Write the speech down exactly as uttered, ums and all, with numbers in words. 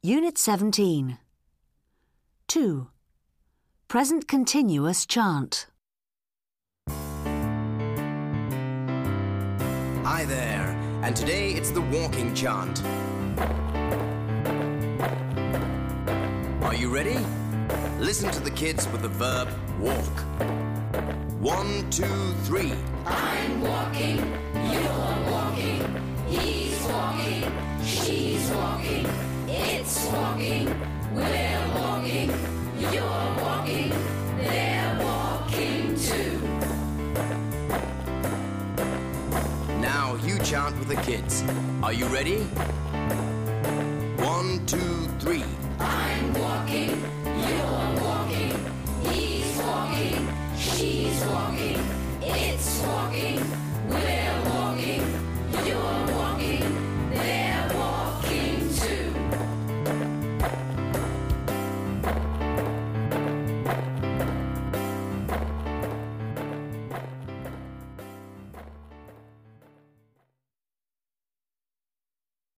Unit seventeen. two. Present continuous chant. Hi there, and today it's the walking chant. Are you ready? Listen to the kids with the verb walk. One, two, three. I'm walking, you're walking, he's walking, she's walking, it's walking, we're walking, you're walking, they're walking too. Now you chant with the kids. Are you ready? One, two, three. I'm walking,